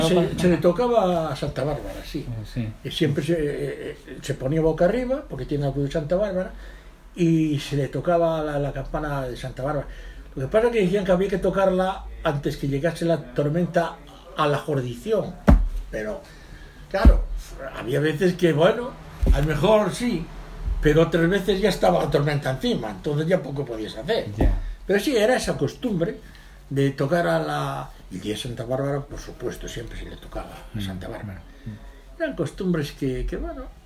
Se le tocaba a Santa Bárbara, sí. Sí. Y siempre se ponía boca arriba, porque tiene la cruz de Santa Bárbara, y se le tocaba la campana de Santa Bárbara. Lo que pasa es que decían que había que tocarla antes que llegase la tormenta a la jurisdicción. Pero, claro, había veces que, bueno, a lo mejor sí, pero otras veces ya estaba la tormenta encima, entonces ya poco podías hacer. Ya. Pero sí, era esa costumbre de tocar el día de Santa Bárbara, por supuesto, siempre se le tocaba a Santa Bárbara. Eran costumbres que bueno,